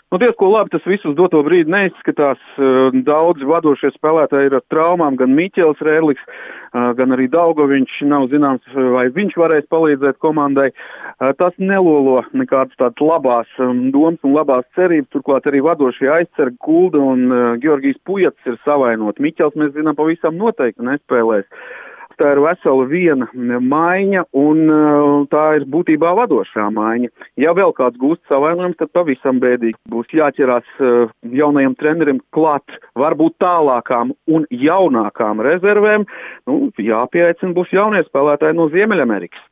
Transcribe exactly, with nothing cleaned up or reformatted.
Nu, diezko labi tas viss uz doto brīdi neizskatās. Daudzi vadošie spēlētāji ir ar traumām, gan Miķels Rēliks, gan arī Daugoviņš. Nav zināms, vai viņš varēs palīdzēt komandai. Tas nelolo nekādas tādas labās domas un labās cerības. Turklāt arī vadošie aizsargi Kulda un Georgijs Pujats ir savainoti. Miķels, mēs zinām, pavisam noteikti nespēlēs. Tā ir vesela viena maiņa, un tā ir būtībā vadošā maiņa. Ja vēl kāds gūst savainojums, tad pavisam bēdīgi būs jāķerās jaunajam trenerim klāt varbūt tālākām un jaunākām rezervēm. Nu, jāpieaicina būs jaunie spēlētāji no Ziemeļamerikas.